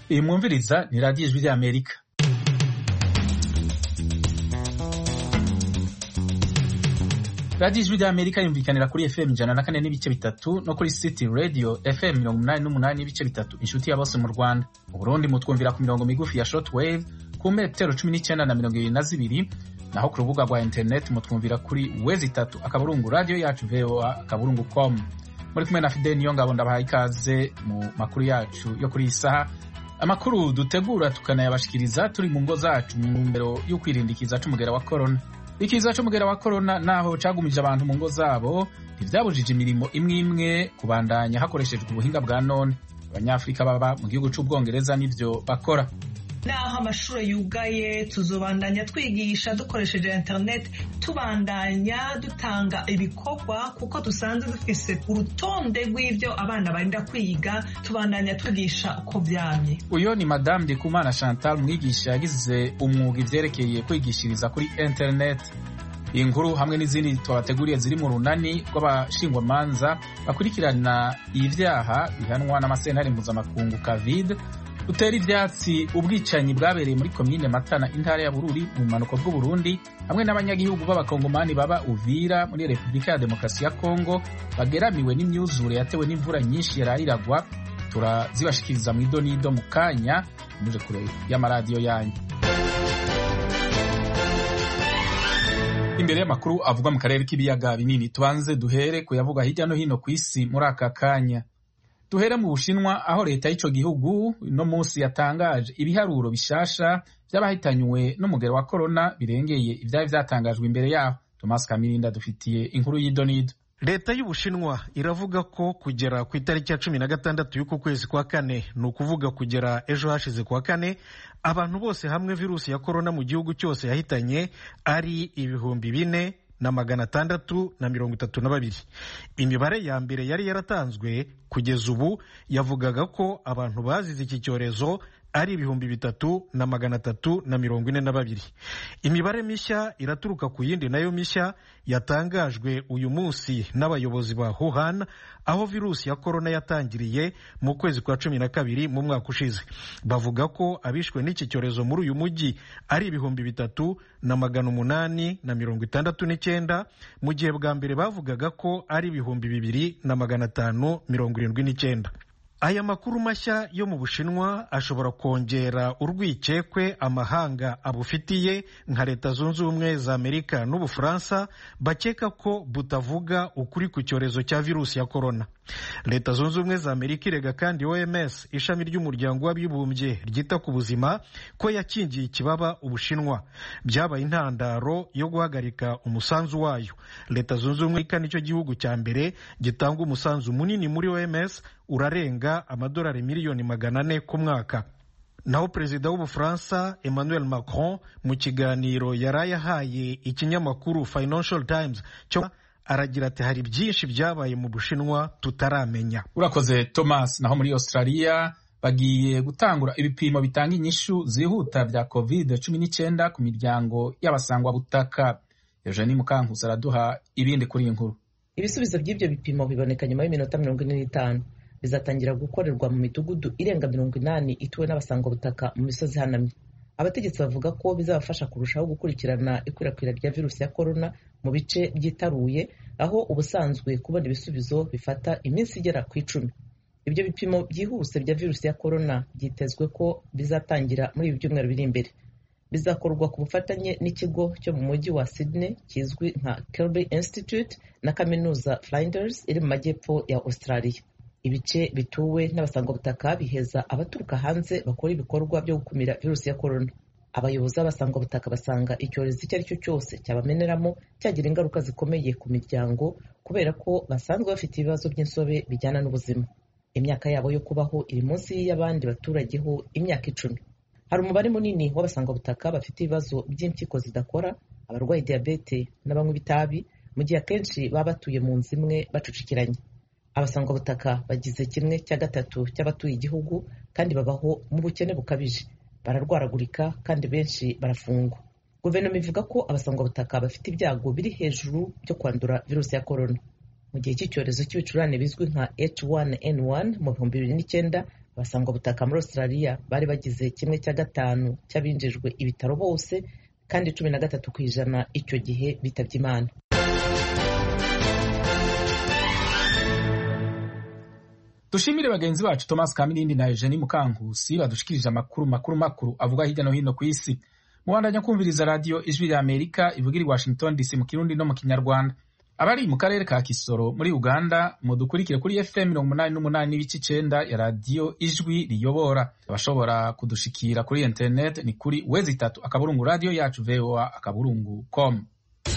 Iyi mwumviriza ni radiyo ijwi ry'Amerika. radiyo ijwi ry'Amerika yumvikanira kuri FM 104 n'ibice bitatu no kuri City Radio FM 88 n'ibice bitatu inshuti ya bose mu Rwanda. Mu Burundi mutwumvira ku mirongo migufi ya shortwave ku metero 19 na 22, naho ku rubuga rwa internet mutwumvira kuri wezi3 akaburungu radio yacu voa.com. Muri kumwe na Fidel Niyongabo ndabaha ikaze mu makuru yacu yo kuri isaha. Amakuru dutegura tukanayabashikiriza turi mu ngo zacu mu ntumbero yo kwirindikiza c'umugera wa corona. Ikiza c'umugera wa corona naho cagumije abantu mu ngo zabo ntivyabujije imirimo imwe kubandanya hakoreshejwe ubuhinga bwa none. Abanyafrika baba mu gihugu c'Ubwongereza nivyo bakora. Naho amashuri yugaye tuzobandanya twigisha dukoresheje internet, tubandanya dutanga ibikorwa kuko dusanze dufise urutonde rw'ivyo abana barinda kwiga, tubandanya twigisha uko vyamye. Uyo ni Madame Ndikumana Chantal, mwigisha yagize umwuga ivyerekeye kwigishiriza kuri internet. Inkuru hamwe n'izindi twabateguriye ziri mu runani rw'abashingwamanza bakurikirana ivyaha bihanwa n'amasentare mpuzamakungu COVID utera ivyatsi ubwicanyi bwabereye muri komine Matana intara ya Bururi mu manuko bw'u Burundi, hamwe n'abanyagihugu b'abakongomani baba Uvira muri Republika ya Demokarasi ya Kongo bageramiwe n'imyuzure yatewe n'imvura nyinshi yarayiragwa. Turazibashikiriza mu idonido mu kanya, muje kure y'amaradiyo yanyu. Imbere y'amakuru avugwa mu karere k'ibiyaga binini, tubanze duhere kuyavuga hirya no hino ku isi muri aka kanya. Duhere mu Bushinwa aho leta y'ico gihugu no munsi yatangaje ibiharuro bishasha by'abahitanywe n'umugero wa corona birengeye ivyari vyatangajwe imbere yaho. Thomas Kamirinda dufitiye inkuru y'idonido. Leta y'Ubushinwa iravuga ko kugera ku itariki ya 16 y'uku kwezi kwa kane, ni ukuvuga kugera ejo hashize kwa kane, abantu bose hamwe virusi ya corona mu gihugu cyose yahitanye ari 4,632. Imibare ya mbere yari yaratanzwe kugeza ubu yavugaga ko abantu bazize iki cyorezo ari 3,342. Imibare mishya iraturuka ku yindi nayo mishya yatangajwe uyu munsi n'abayobozi ba Wuhan aho virusi ya corona yatangiriye mu kwezi kwa 12 mu mwaka ushize. Bavuga ko abishwe n'iki cyorezo muri uyu mujyi ari 3,869, mu gihe bwa mbere bavugaga ko ari 2,579. Aya makuru mashya yo mu Bushinwa ashobora kongera urwikekwe amahanga abufitiye nka Leta Zunze Ubumwe za Amerika n'Ubufaransa bakeka ko butavuga ukuri ku cyorezo cya virusi ya corona. Leta Zunze Ubumwe za Amerika irega kandi OMS, ishami ry'umuryango w'abibumbye ryita ku buzima, ko yakingiye ikibaba Ubushinwa. Byabaye intandaro yo guhagarika umusanzu wayo. Leta Zunze Ubumwe nicyo gihugu cya mbere gitanga umusanzu munini muri OMS, urarenga amadolari miliyoni 400 ku mwaka. Naho Perezida w'Ubufaransa Emmanuel Macron mu kiganiro yarayahaye ikinyamakuru Financial Times cyo aragira ati hari byinshi byabaye mu Bushinwa tutaramenya. Urakoze Thomas. Naho muri Australia bagiye gutangura ibipimo bitanga inyishu zihuta bya COVID-19 ku miryango y'abasangwa butaka. Eugenie Mukankusi araduha ibindi kuri iyi nkuru. Ibisubizo by'ibyo bipimo biboneka nyuma y'iminota 45. Bizatangira gukorerwa mu midugudu irenga 80 ituwe n'abasangwa butaka mu misozi hanamye. Abategetsi bavuga ko bizabafasha kurushaho gukurikirana ikwirakwira rya virusi ya corona mu bice byitaruye, aho ubusanzwe kubona ibisubizo bifata iminsi igera ku 10. Ibyo bipimo byihuse bya virusi ya corona byitezwe ko bizatangira muri ibi byumweru biri imbere. Bizakorwa ku bufatanye n'ikigo cyo mu mujyi wa Sydney kizwi nka Kirby Institute na kaminuza Flinders iri mu majyepfo ya Australia. Ibice bituwe n'abasangwa butaka biheza abaturuka hanze bakora ibikorwa byo gukumira virusi ya corona. Abayobozi b'abasangwa butaka basanga icyorezo icyo ari cyo cyose cyabameneramo cyagira ingaruka zikomeye ku miryango kubera ko basanzwe bafite ibibazo by'insobe bijyana n'ubuzima. Imyaka yabo yo kubaho iri munsi y'abandi baturage ho imyaka 10. Hari umubare munini w'abasangwa butaka bafite ibibazo by'impyiko zidakora, abarwaye diabete n'abanywa ibitabi, mu gihe akenshi baba batuye mu nzu imwe bacucikiranye. Abasangwa butaka bagize 1/3 cy'abatuye igihugu kandi babaho mu bukene bukabije. Bararwaragurika kandi benshi barafungwa. Guverinoma ivuga ko abasangwa butaka bafite ibyago biri hejuru byo kwandura virusi ya corona. Mu gihe cy'icyorezo cy'ibicurane bizwi nka H1N1 mu 2009, abasangwa butaka muri Australia bari bagize 1/5 cy'abinjijwe ibitaro bose, kandi 13% icyo gihe bitabye Imana. Dushimire bagenzi bacu Thomas Kamirindi na Eugenie Mukankusi badushikirije amakuru avuga hirya no hino ku isi. Mubandanya kumviriza radio Ijwi rya Amerika ivugira i Washington DC mu Kirundi no mu Kinyarwanda. Abari mu karere ka Kisoro muri Uganda mudukurikire kuri FM 88.9 ya radio Ijwi riyobora. Abashobora kudushikira kuri internet ni kuri wezi3 radio yacu voa.com.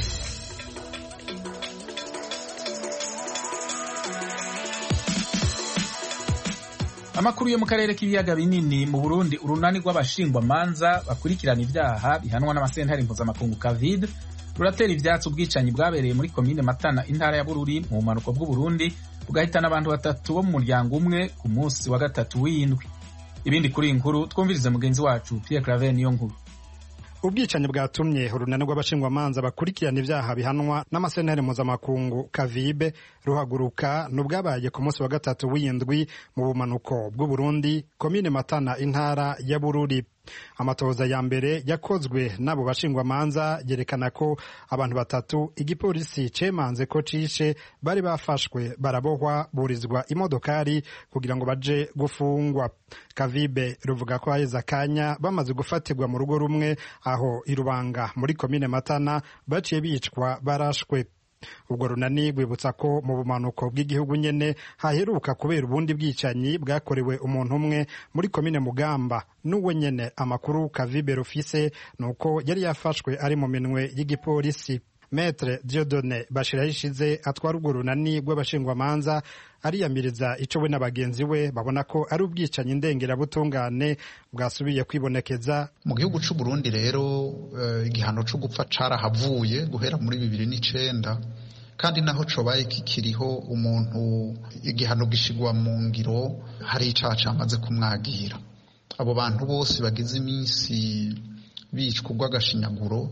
Amakuru yo mu karere k'ibiyaga binini mu Burundi, urunani rw'abashingwa manza bakurikirana ivyaha bihanwa n'amasentare mpuzamakungu COVID ruratera ivyatsi ubwicanyi bwabereye muri komine Matana intara ya Bururi mu bumanuko bw'Uburundi bugahitana abantu 3 bo mu muryango umwe ku munsi wa 3 w'indwi. Ibindi kuri inkuru twumvirize mugenzi wacu Pierre Claver niyo nkuru. Ubwicanyi bwatumye urunani rw'abashingwa manza bakurikirana ivyaha bihanwa n'amasentare mpuzamakungu kavibe ruhaguruka n'ubwabaye ku munsi wa 3 w'indwi mu bumanuko bw'Uburundi komine Matana intara ya Bururi. Amatohoza ya mbere yakozwe n'abo bashingwa manza yerekana ko abantu 3 igipolisi cemanze ko cishe bari bafashwe barabohwa burizwa imodokari kugira ngo baje gufungwa. Kavibe ruvuga ko haheze akanya bamaze gufatirwa mu rugo rumwe aho irubanga muri komine Matana baciye bicwa barashwe. Ubwo runani rwibutsa ko mu bumanuko bw'igihugu nyene haheruka kubera ubundi bwicanyi bwakorewe umuntu umwe muri komine Mugamba. N'uwe nyene amakuru Kavibe rufise nuko yari yafashwe ari mu minwe y'igipolisi. Maître Dieudonné Bashirahishize atwara urwo runani rw'abashingwa manza ariyamiriza ico we n'abagenzi we babona ko ari ubwicanyi ndengerabutungane bwasubiye kwibonekeza mu gihugu c'u Burundi. Rero igihano co gupfa carahavuye guhera muri 2009, kandi naho cobaye kikiriho umuntu igihano gishigwa mu ngiro hari icaha camaze kumwagira. Abo bantu bose bagize iminsi bicwa urw'agashinyaguro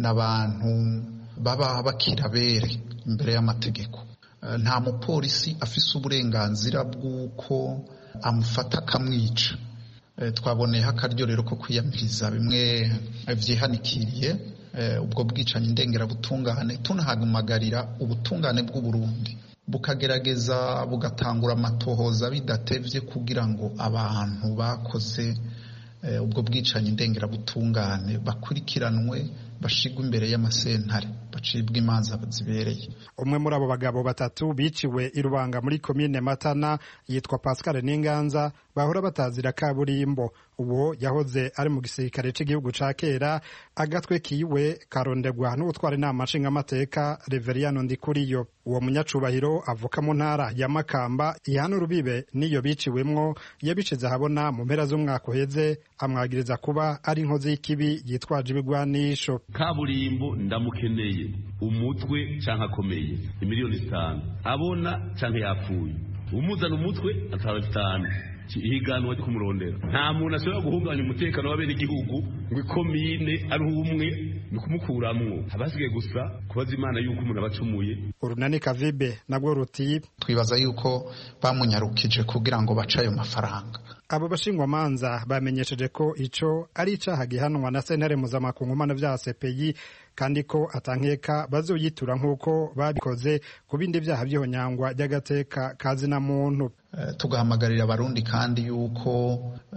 n'abantu baba bakirabere imbere y'amategeko. Nta mupolisi afise uburenganzira bw'uko amufata akamwica. Twaboneyeho akaryo rero ko kwiyamiriza bimwe vyihanikiriye ubwo bwicanyi ndengerabutungane, tunahamagarira ubutungane bw'u Burundi bukagerageza bugatangura amatohoza bidatevye kugira ngo abantu bakoze ubwo bwicanyi ndengerabutungane bakurikiranwe bashigwa imbere y'amasentare bacibwa imanza zibereye. Umwe muri abo bagabo 3 biciwe irubanga muri komine Matana yitwa Pascal Ninganza bahora batazira kaburimbo. Uwo yahoze ari mu gisirikare cy'igihugu ca kera, agatwe kiwe karondegwa n'ubutwara inama nshingamateka Reveriyano Ndikuriyo. Uwo munyacubahiro avuka mu ntara ya Makamba ihana urubibe niyo biciwemwo yabicize habona mu mpera z'umwaka uheze, amwagiriza kuba ari inkozi y'ikibi yitwaje ibigwanisho. Kaburimbo ndamukeneye umutwe canke akomeye $5,000,000 abona canke yapfuye umuzana umutwe ataba 5 ihiganwa ryo kumurondera. Nta muntu ashobora guhungabanya umutekano w'abene igihugu ngo ikomine ari umwe ni kumukuramwo. Abasigaye gusa kubaza Imana yuko umuntu abacumuye. Urunani Kavibe nabwo ruti twibaza yuko bamunyarukije kugira ngo bace ayo mafaranga. Abo bashingwa manza bamenyesheje ko ico ari icaha gihanwa na sentare mpuzamakungu mpanavyaha CPI, kandi ko atankeka bazoyitura nk'uko babikoze ku bindi vyaha vy'ihonyangwa ry'agateka kazina muntu. Tugahamagarira abarundi kandi yuko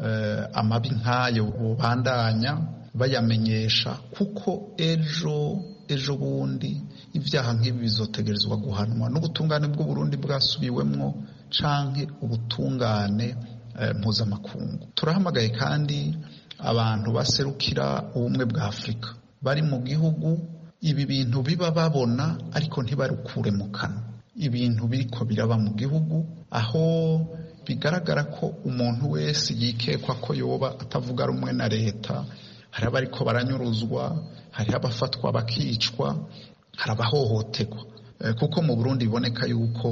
amabi nk'ayo bubandanya bayamenyesha, kuko ejo bundi ivyaha nk'ibi bizotegerezwa guhanwa n'ubutungane bw'u Burundi bwasubiwemwo canke ubutungane mpuzamakungu. Turahamagaye kandi abantu baserukira ubumwe bwa Afrika bari mu gihugu ibi bintu biba babona ariko ntibarukure mu kanwa. Ibintu biriko biraba mu gihugu aho bigaragara ko umuntu wese yikekwa ko yoba atavuga rumwe na leta, hari abariko baranyuruzwa, hari abafatwa bakicwa, hari abahohoterwa, kuko mu Burundi iboneka yuko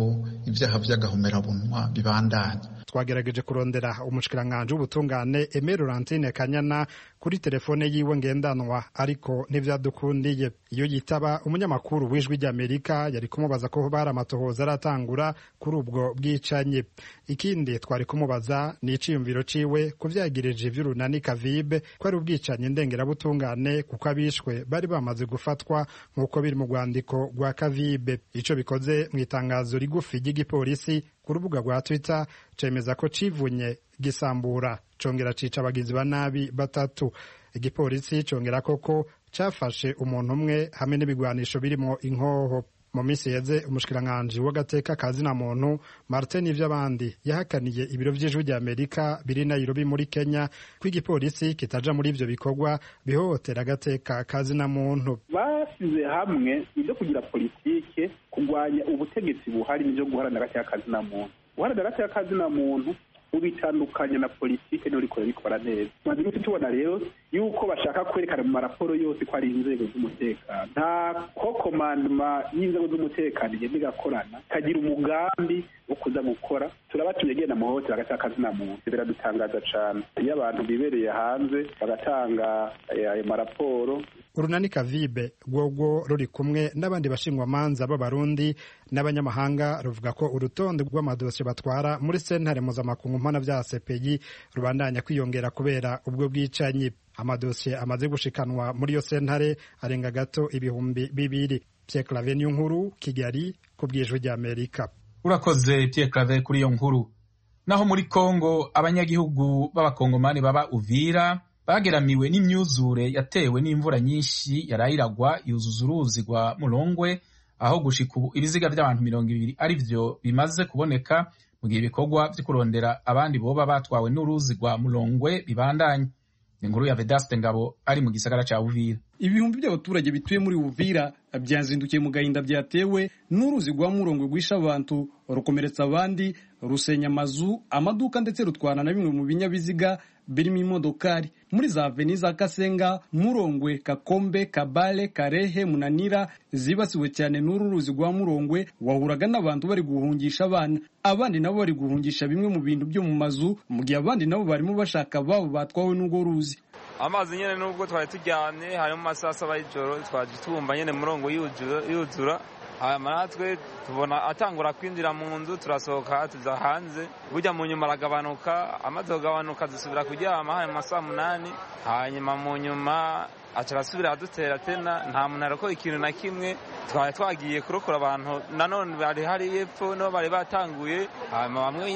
ibyaha by'agahomerabunwa bibandanya. Twagerageje kurondera umushikiranganje w'ubutungane Aimé Laurentine Kanyana kuri telefone yiwe ngendanwa ariko ntivyadukundiye. Iyo yitaba umunyamakuru w'Ijwi ry'Amerika yari kumubaza ko bari amatohoza aratangura kuri ubwo bwicanye. Ikindi twari kumubaza ni iciyumviro ciwe kuvyagirije ivy'urunani Kavibe ko ari ubwicanye ndengerabutungane kuko abishwe bari bamaze gufatwa nk'uko biri mu rwandiko rwa Kavibe. Ico bikoze mu itangazo rigufi ry'igipolisi ku rubuga rwa Twitter cemeza ko civunye gisambura congera cica abagizi ba nabi batatu. Igipolisi congera koko cafashe umuntu umwe hamwe n'ibigwanisho birimo inkoho. Mu minsi yeze umushikiranganje w'agateka kazina muntu Martin Ivyabandi yahakaniye ibiro vy'Ijwi ry'Amerika biri Nairobi muri Kenya ko igipolisi kitaja muri ivyo bikorwa bihohotera agateka kazina muntu. Basize hamwe ibyo kugira politike kugwanya ubutegetsi buhari n'ibyo guharanira agateka kazina muntu. Guharanira agateka kazina muntu ubitandukanye na politike n'uriko bikora neza. Maze tubona rero yuko bashaka kwerekana mu maraporo yose ko ari inzego z'umutekano. Nta ko komandoma y'inzego z'umutekano igenda igakorana kagira umugambi wo kuza gukora. Turabatumye genda mu hotel agataka kazina muntu. Biradutangaza cyane iyo abantu bibereye hanze bagatanga ayo maraporo. Urunani Kavibe rwogo ruri kumwe n'abandi bashingwa manza b'abarundi n'abanyamahanga ruvuga ko urutonde rw'amadosiye batwara muri sentare mpuzamakungu mpana vya CPI rubandanya kwiyongera kubera ubwo bwicanyi. Amadosiye amaze gushikanwa muri yo sentare arenga gato 2,000. Pierre Claver nkuru Kigali ku bw'Ijwi ry'Amerika. Urakoze Pierre Claver kuri iyo nkuru. Naho muri Kongo abanyagihugu b'abakongomani baba Uvira bageramiwe n'imyuzure yatewe n'imvura nyinshi yarayiragwa yuzuza uruzi rwa Mulongwe, aho gushika ubu ibiziga by'abantu 200 ari byo bimaze kuboneka mu gihe ibikorwa byo kurondera abandi boba batwawe n'uruzi rwa Mulongwe bibandanye. Inkuru ya Vedaste Ngabo ari mu gisagara ca Uvira. Ibihumbi by'abaturage bituye muri Uvira byanzindukiye mu gahinda byatewe n'uruzi rwa Mulongwe rwisha abantu, rukomeretsa abandi, rusenya amazu, amaduka ndetse rutwana na bimwe mu binyabiziga birimo imodokari. Muri za aveni za Kasenga, Mulongwe, Kakombe, Kabale, Karehe, Munanira zibasiwe cyane n'uru ruzi rwa Mulongwe, wahuraga n'abantu bari guhungisha abana, abandi nabo bari guhungisha bimwe mu bintu byo mu mazu, mu gihe abandi nabo barimo bashaka babo batwawe n'ubwo ruzi. Amazi nyene nubwo twari tujyanye harimo masasa y'ijoro twaje tumba nyene Mulongwe yuzura, natwe tubona atangura kwinjira mu nzu, turasohoka tuza hanze, burya mu nyuma aragabanuka, amaze kugabanuka dusubira kuryama hari mu saa 8, hanyuma mu nyuma acarasubira adutera tena, nta muntu arako ikintu na kimwe. Twari twagiye kurokora abantu nanone bari hari yepfo no bari batanguye, hanyuma bamwe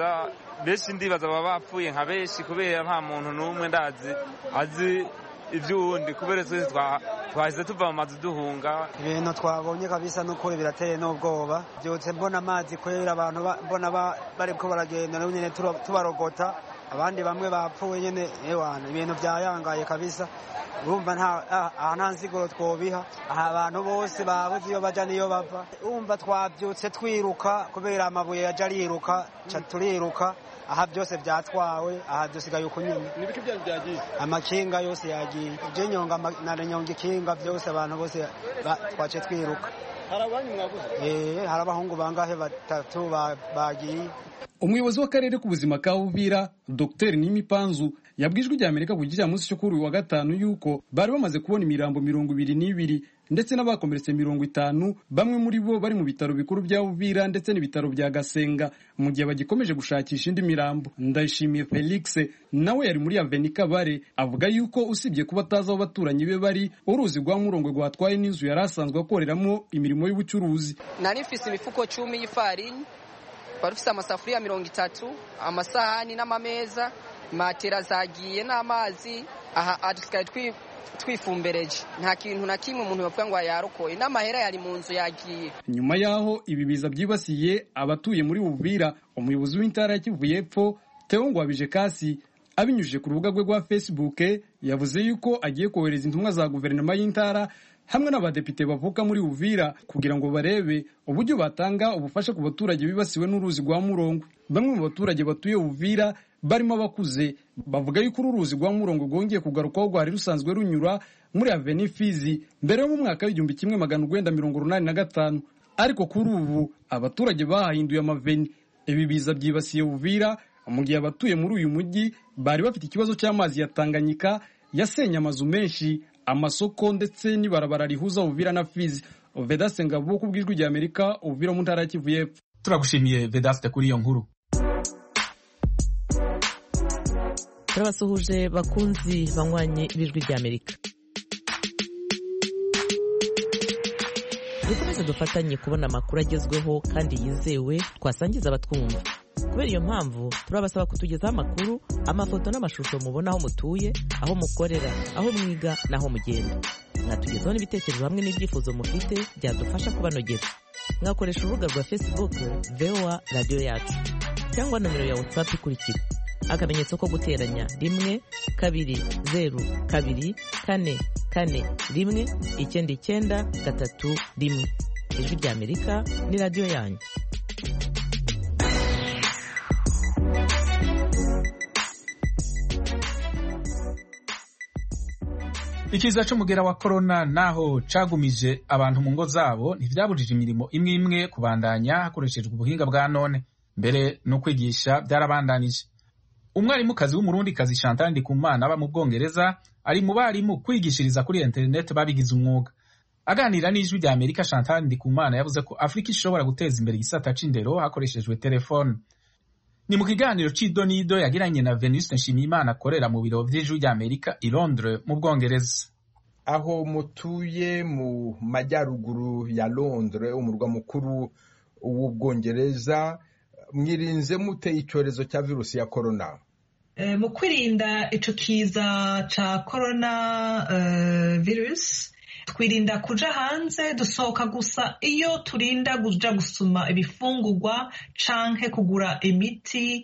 benshi ndibaza baba bapfuye nka benshi kubera nta muntu n'umwe ndazi azi ivy'uwundi, kubera twahise tuva mu mazu duhunga. Ibintu twabonye kabisa n'ukuri birateye n'ubwoba, byotse mbona amazi kwera abantu mbona bariko baragenda nyene tubarogota, abandi bamwe bapfuye nyene. Ewana ibintu byayangaye kabisa, urumva nta nsiguro twobiha. Aha abantu bose babuze iyo baja niyo bava, urumva twabyutse twiruka kubera amabuye yaje ariruka, turiruka. Aha byose byatwawe, aha dusigaye uko nyine. Nibiki byagiye? Amakinga yose yagiye, je nyonga na nyonga ikinga byose, abantu bose twace twiruka. Harabanyu mwabuze? Hari abahungu bangahe batatu bagiye. Umuyobozi w'akarere k'ubuzima ka Uvira Dr Nimipanzu yabwijwe Ijwi ry'Amerika ku gicamunsi cyo kuri uyu wa gatanu yuko bari bamaze kubona imirambo 22 ndetse n'abakomeretse 50, bamwe muri bo bari mu bitaro bikuru bya Uvira ndetse n'ibitaro bya Gasenga, mu gihe bagikomeje gushakisha indi mirambo. Ndayishimiye Felix nawe yari muri Aveni Kabare, avuga yuko usibye kuba atazi aho baturanyi be bari, uruzi rwa Mulongwe rwatwaye n'inzu yari asanzwe akoreramo imirimo y'ubucuruzi. Nari mfise imifuko 10 y'ifarini, barufise amasafuriya 30, amasahani n'amameza, matera zagiye n'amazi. Aha adusikaye twifumbereje, nta kintu na kimwe umuntu bavuga ngo yarokoye, n'amahera yari mu nzu yagiye. Nyuma yaho ibi biza byibasiye abatuye muri Uvira, umuyobozi w'intara ya Kivu y'Epfo Theo Ngwabije Kasi abinyujije ku rubuga rwe rwa Facebook yavuze yuko agiye kohereza intumwa za guverinoma y'intara hamwe n'abadepite bavuka muri Uvira kugira ngo barebe uburyo batanga ubufasha ku baturage bibasiwe n'uruzi rwa Mulongwe. Bamwe mu baturage batuye Uvira barimo abakuze bavuga yuko uruzi rwa Mulongwe rwongeye kugarukaho rwari rusanzwe runyura muri Aveni Fizi mbere yo mu mwaka w'1985. ariko kuri ubu abaturage bahahinduye amaveni. Ibi biza byibasiye Uvira mu gihe abatuye muri uyu mujyi bari bafite ikibazo cy'amazi ya Tanganyika yasenye amazu menshi, amasoko ndetse n'ibarabara rihuza Uvira na Fizi. Vedaste Ngabo ku bw'ijwi rya Amerika, Uvira mu ntara ya Kivu y'Epfo. Turagushimiye Vedaste kuri iyo nkuru. Turabasuhuje bakunzi banywanye b'ijwi rya Amerika. Dukomeze dufatanye kubona amakuru agezweho kandi yizewe twasangiza abatwumva. Kubera iyo mpamvu turabasaba kutugezaho amakuru, amafoto n'amashusho mubona aho mutuye, aho mukorera, aho mwiga n'aho mugenda. Mwatugezaho n'ibitekerezo hamwe n'ibyifuzo mufite byadufasha kubanogera. Mwakoresha urubuga rwa Facebook VOA Radio Yacu cyangwa nomero ya WhatsApp ikurikira: akamenyetso ko guteranya 1-2-2-4-4-1-9-3-1. Ijwi rya Amerika ni radio yanyu. Ikiza c'umugera wa corona naho cagumije abantu mu ngo zabo ntivyabujije imirimo imwe imwe kubandanya hakoreshejwe ubuhinga bwa none. Mbere no kwigisha byarabandanije. Umwarimukazi w'umurundikazi Chantal Ndikumana aba mu Bwongereza ari mu barimu kwigishiriza kuri internet babigize umwuga. Aganira n'ijwi rya Amerika, Chantal Ndikumana yavuze ko Afrika ishobora guteza imbere igisata c'indero hakoreshejwe telefone. Ni mu kiganiro c'idonido yagiranye na Venus Nshimiyimana akorera mu biro vy'ijwi rya Amerika i Londres mu Bwongereza. Aho mutuye mu majyaruguru ya Londres, umurwa mukuru w'Ubwongereza, mwirinze mute icyorezo cya virusi ya corona? Mu kwirinda ico kiza ca corona virus, twirinda kuja hanze, dusohoka gusa iyo turinda kuja gusuma ibifungurwa canke kugura imiti,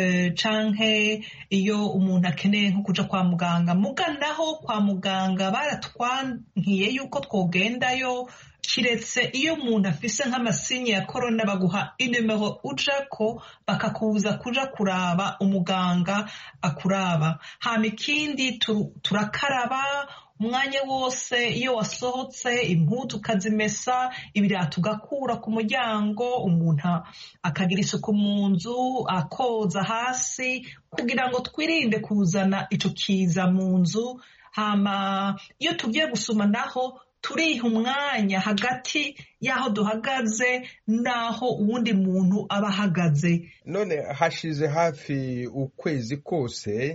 canke iyo umuntu akeneye nko kuja kwa muganga. Muganaho kwa muganga baratwankiye yuko twogendayo, kiretse iyo umuntu afise nk'amasinyi ya corona baguha inimero ujako bakakubuza kuja kuraba umuganga akuraba. Hama ikindi turakaraba umwanya wose iyo wasohotse, impuzu ukazimesa, ibirato ugakura ku muryango, umuntu akagira isuku mu nzu, akoza hasi kugira ngo twirinde kuzana ico kiza mu nzu. Hama iyo tugiye gusuma naho turiha umwanya hagati y'aho duhagaze n'aho uwundi muntu aba ahagaze. None hashize hafi ukwezi kose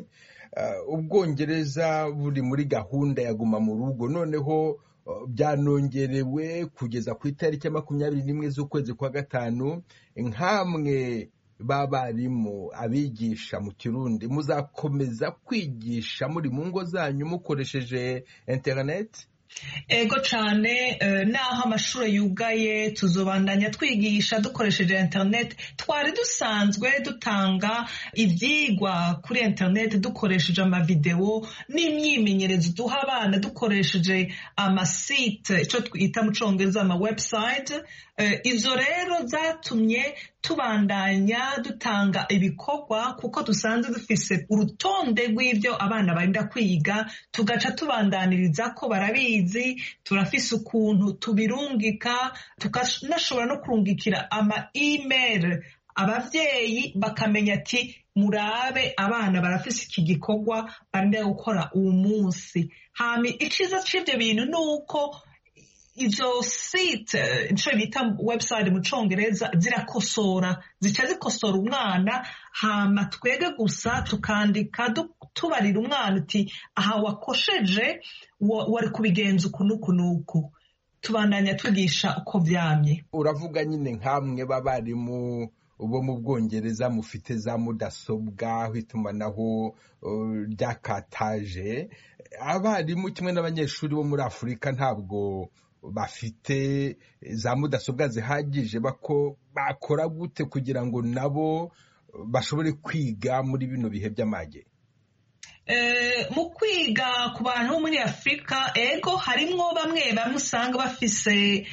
Ubwongereza buri muri gahunda ya guma mu rugo, noneho byanongerewe kugeza ku itariki 21 z'ukwezi kwa gatanu. Nkamwe b'abarimu abigisha mu Kirundi, muzakomeza kwigisha muri mu ngo zanyu mukoresheje internet? Ego cane, naho amashuri yugaye tuzobandanya twigisha dukoresheje internet. Twari dusanzwe dutanga ivyigwa kuri internet dukoresheje amavideo n'imyimenyerezo duha abana dukoresheje amasite, ico twita mu Congereza ama website. Izo rero zatumye tubandanya dutanga ibikorwa kuko dusanzwe dufise urutonde rw'ivyo abana barinda kwiga, tugaca tubandaniriza ko barabizi. Turafise ukuntu tubirungika, tukanashobora no kurungikira ama email abavyeyi bakamenya ati murabe abana barafise iki gikorwa barinda gukora uwo munsi. Hama iciza c'ivyo bintu nuko izo site, ico bita website mu Congereza, zirakosora, zica zikosora umwana, hama twege gusa tukandika tubarira umwana uti aha wakosheje wari kubigenza uku nuku nuku. Tubandanya twigisha uko vyamye. Uravuga nyine nkamwe b'abarimu bo mu Bwongereza mufite za mudasobwa, itumanaho ryakataje. Abarimu kimwe n'abanyeshuri bo muri Afurika ntabwo bafite za mudasobwa zihagije. Bakora gute kugira ngo nabo bashobore kwiga muri bino bihe by'amage? Mu kwiga ku bantu bo muri Afurika, ego harimwo bamwe usanga bafise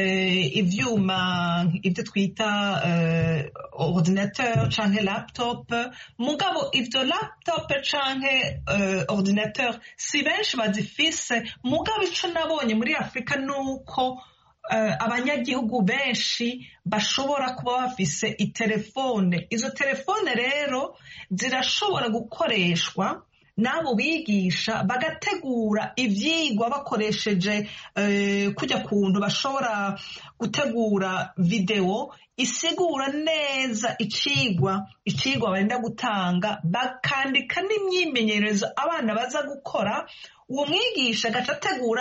ivyuma ivyo twita ordinateur canke laptop. Mugabo ivyo laptop canke ordinateur si benshi bazifise. Mugabo ico nabonye muri Afurika nuko abanyagihugu benshi bashobora kuba bafise itelefone. Izo telefone rero zirashobora gukoreshwa n'abo bigisha bagategura ivyigwa bakoresheje kujya kuntu bashobora gutegura video isigura neza icigwa barenda gutanga, bakandika n'imyimenyerezo abana baza gukora. Uwo mwigisha agaca ategura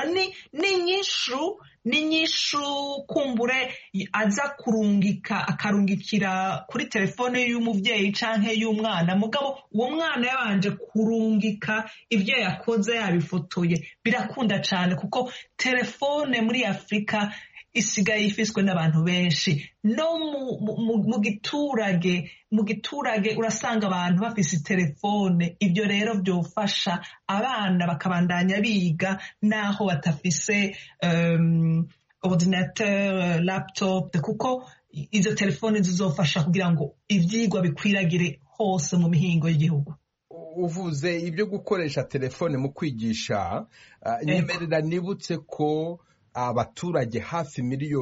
n'inyishu kumbure aza akarungikira kuri telefone y'umuvyeyi canke y'umwana, mugabo uwo mwana yabanje kurungika ivyo yakoze yabifotoye. Birakunda cane kuko telefone muri Afrika isigaye ifiswe n'abantu benshi. No mu giturage urasanga abantu bafise telefone. Ibyo rero byofasha abana bakabandanya biga naho batafise ordinateur, laptop, kuko izo telefone zizofasha kugira ngo ivyigwa bikwiragire hose mu mihingo y'igihugu. Uvuze ibyo gukoresha telefone mu kwigisha, nyemerera nibutse ko abaturage hafi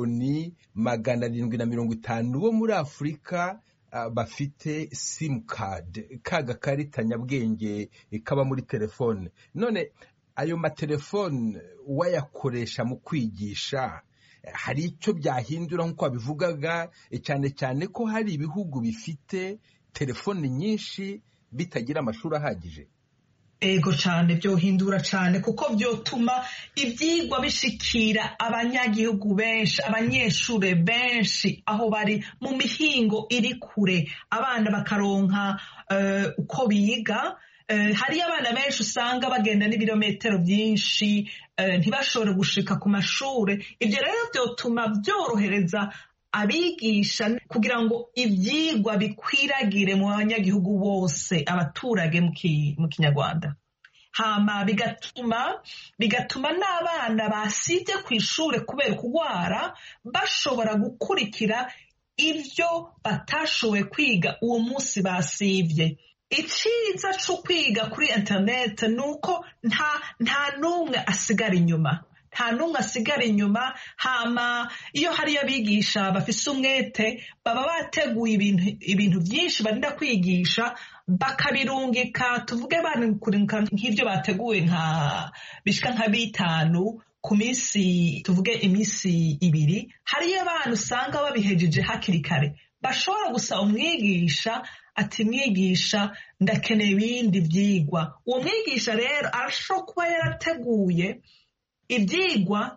750,000 bo muri Afurika bafite sim card, kaga karita nyabwenge kaba muri telefone. None ayo matelefone wayakoresha mu kwigisha, hari icyo byahindura nk'uko babivugaga, cyane cyane ko hari ibihugu bifite telefone nyinshi bitagira amashuri ahagije? Ego cyane, byohindura cyane kuko byotuma ibyigwa bishikira abanyagihugu benshi, abanyeshure benshi aho bari mu mihingo iri kure, abana bakaronka uko biga. Hari abana benshi usanga bagenda n'ibirometero byinshi ntibashobore gushika ku mashure. Ibyo rero byotuma byorohereza abigisha kugira ngo ivyigwa bikwiragire mu banyagihugu bose, abaturage mu Kinyarwanda. Hama bigatuma n'abana basivye kw'ishure kubera kugwara bashobora gukurikira ivyo batashoboye kwiga uwo munsi basivye. Iciza co kwiga kuri internet nuko nta numwe asigara inyuma. Hama iyo hariyo abigisha bafise umwete baba bateguye ibintu byinshi barinda kwigisha, bakabirungika, tuvuge bakurika nk'ivyo bateguye bishika nka 5 ku minsi, tuvuge iminsi 2. Hariyo abantu usanga babihejeje hakiri kare, bashobora gusaba umwigisha ati mwigisha ndakeneye ibindi vyigwa. Uwo mwigisha rero arashobora kuba yarateguye ibyigwa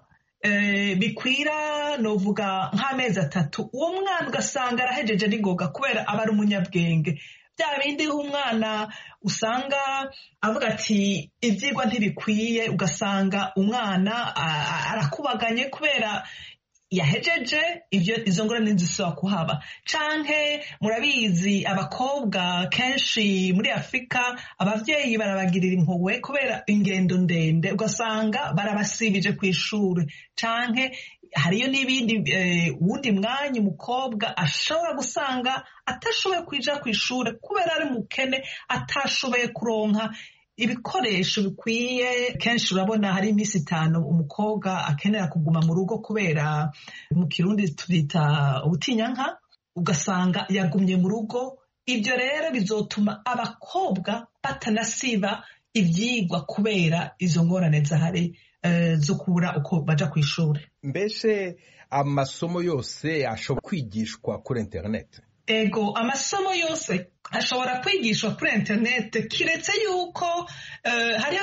bikwira novuga nk'amezi 3. Uwo mwana ugasanga arahejeje n'ingoga kubera aba ari umunyabwenge. Bya bindi umwana usanga avuga ati ibyigwa ntibikwiye, ugasanga umwana arakubaganye kubera yahejeje izo ngorane zisaba kuhaba. Canke murabizi abakobwa kenshi muri Afrika abavyeyi barabagirira impuhwe kubera ingendo ndende, ugasanga barabasibije kw'ishure. Canke hariyo n'ibindi wundi mwanya umukobwa ashobora gusanga atashoboye kwija kw'ishure kubera ari mukene, atashoboye kuronka ibikoresho bikwiye. Kenshi urabona hari iminsi 5 umukobwa akenera kuguma mu rugo kubera mu Kirundi tubita ubutinyanka, ugasanga yagumye mu rugo. Ibyo rero bizotuma abakobwa batanasiba ivyigwa kubera izo ngorane zahari zo kubura uko baja kw'ishure. Mbese amasomo yose ashobora kwigishwa kuri internet? Ego, amasomo yose ashobora kwigishwa kuri internet, kiretse yuko hariyo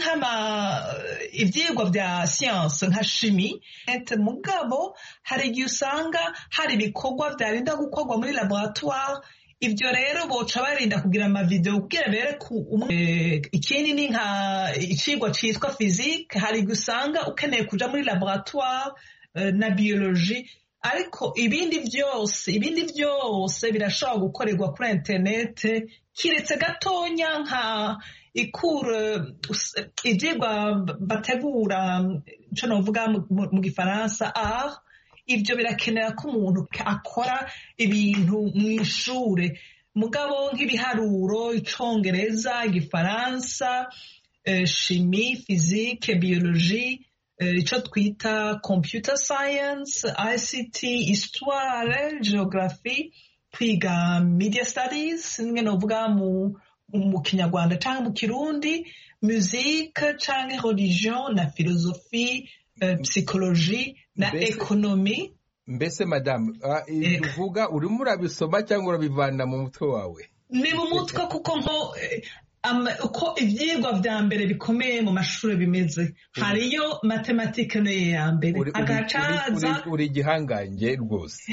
ivyigwa vya science nka chimie. Mugabo hari igihe usanga hari ibikorwa vyarinda gukorwa muri laboratoire. Ibyo rero boca barinda kugira amavideo kugira bereke ikindi ni nka icigwa citwa physique. Hari igihe usanga ukeneye kuja muri laboratoire na biologie, ariko ibindi byose birashobora gukorerwa kuri internet, kiretse gatonya nka ivyigwa bategura ico novuga mu Gifaransa art. Ibyo birakenera ko umuntu akora ibintu mw'ishure. Mugabo nk'ibiharuro, icongereza, igifaransa, chimie, physique, biologie, icyo twita computer science, ICT, histoire, geography, kwiga media studies nimwe novuga mu kinyarwanda cyangwa mu kirundi, musique cyangwa religion na philosophie, psychologie na economie. Mbese madamu uvuga urimo urabisoma cyangwa urabivana mu mutwe wawe? Ni mu mutwe kuko uko ibyigwa vya mbere bikomeye mu mashuri bimeze, hariyo matematike niyo ya mbere, agacaza uri igihangange rwose.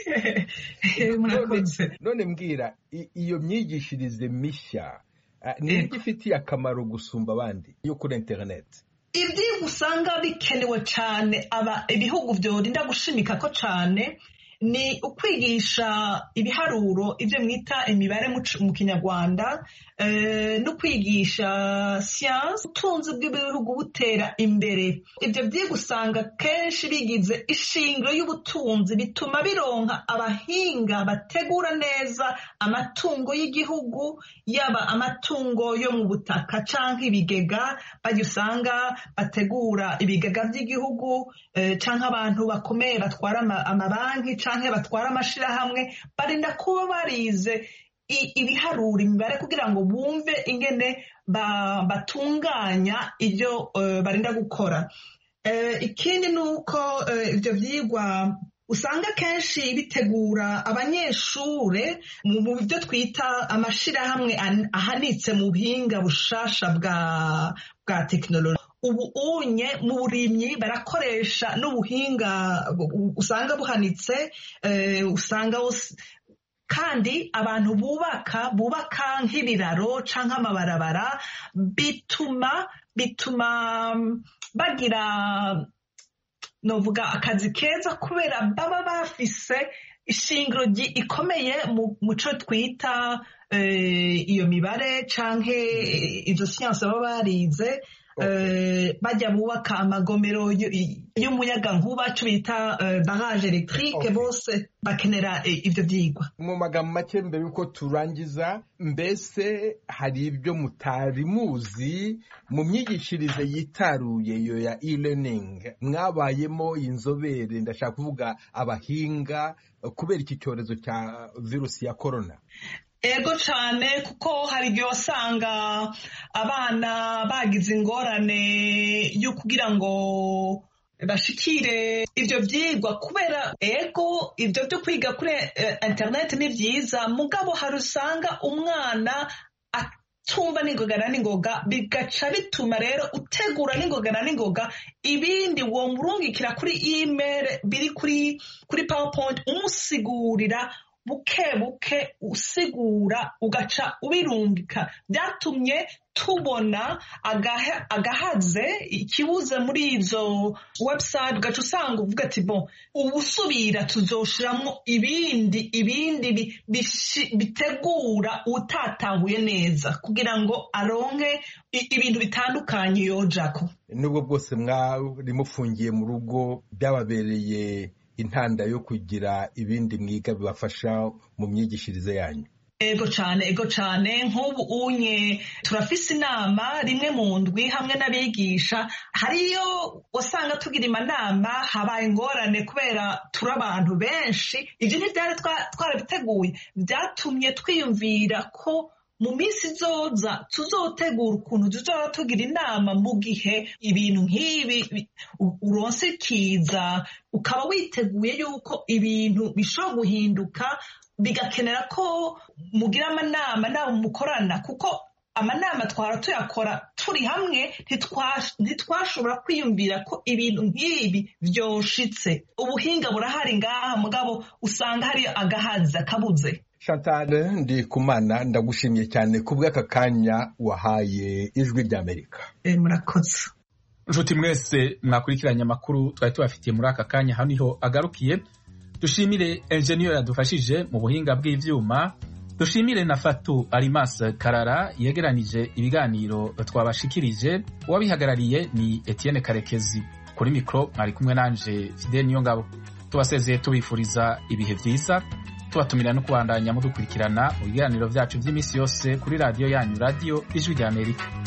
None mbwira, iyo myigishirize mishya ni igifitiye akamaro gusumba abandi yo kuri internet? Ibyigwa usanga bikenewe cyane ibihugu byorinda gushimika ko cyane ni ukwigisha ibiharuro, ibyo mwita imibare mu kinyarwanda, no kwigisha siyansi, ubutunzi bw'ibihugu butera imbere. Ibyo byigwa usanga kenshi bigize ishingiro y'ubutunzi, bituma bironka abahinga bategura neza amatungo y'igihugu, yaba amatungo yo mu butaka cyangwa ibigega, bajya usanga bategura ibigega by'igihugu, cyangwa abantu bakomeye batwara amabanki cyangwa batwara amashirahamwe, barinda kuba barize ibiharura, imibare, kugira ngo bumve ingene batunganya ibyo barinda gukora. Ikindi ni uko ibyo byigwa usanga kenshi bitegura abanyeshure mu byo twita amashirahamwe ahanitse mu buhinga bushasha bwa tekinoloji. Ubu unye mu burimyi barakoresha n'ubuhinga usanga buhanitse, usanga kandi abantu bubaka nk'ibiraro canke amabarabara, bituma bagira novuga akazi keza, kubera baba bafise ishingiro ikomeye mu co twita iyo mibare canke izo siyansi baba barize. Bajya bubaka amagomero y'umuyagankuba, cyo bita barrage électrique, bose bakenera ibyo byigwa. Mu magambo make, mbere yuko turangiza, mbese hari ibyo mutari muzi mu myigishirize yitaruye iyo ya e-learning mwabayemo inzobere, ndashaka kuvuga abahinga, kubera iki cyorezo cya virusi ya corona? Ego cyane, kuko hari igihe wasanga abana bagize ingorane yo kugira ngo bashikire ibyo byigwa, kubera ego ibyo byo kwiga kuri internet ni byiza, mugabo hari usanga umwana atumva n'ingoga na n'ingoga, bigaca bituma rero utegura n'ingoga na n'ingoga ibindi wo murungikira kuri email biri kuri PowerPoint, umusigurira buke usigura, ugaca ubirungika. Byatumye tubona agahaze ikibuze muri izo website, ugaca usanga uvuga ati bon, ubusubira tuzoshiramwo ibindi bitegura utatahuye neza, kugira ngo aronke ibintu bitandukanye yojako. Nubwo bwose mwari mufungiye mu rugo, byababereye intanda yo kugira ibindi mwiga bibafasha mu myigishirize yanyu? Ego cyane, nk'ubu unye turafise inama rimwe mu ndwi hamwe n'abigisha. Hariyo wasanga tugira amanama, habaye ingorane kubera turi abantu benshi. Ibyo ntibyari twarabiteguye, byatumye twiyumvira ko mu minsi izoza tuzotegura ukuntu tuzoba tugira inama mu gihe ibintu nk'ibi uronse kiza, ukaba witeguye yuko ibintu bishobora guhinduka, bigakenera ko mugira amanama nabo mukorana, kuko amanama twara tuyakora turi hamwe, ntitwashobora kwiyumvira ko ibintu nk'ibi vyoshitse. Ubuhinga burahari ngaha, mugabo usanga hari agahaza kabuze. Chantal Ndikumana, ndagushimiye cyane kubw'aka kanya wahaye Ijwi ry'Amerika. Murakoze. Nshuti mwese mwakurikiranye amakuru twari tubafitiye muri aka kanya, hano niho agarukiye. Dushimire engineer yadufashije mu buhinga bw'ivyuma, dushimire na Fatu Alimas Karara yegeranije ibiganiro twabashikirije. Uwabihagarariye ni Etienne Karekezi, kuri mikro mwari kumwe nanje Fidel Niyongabo. Tubasezeye tubifuriza ibihe byiza, tubatumira no kubandanya mudukurikirana mu biganiro byacu by'imisi yose kuri radio yanyu, Radio Ijwi ry'Amerika.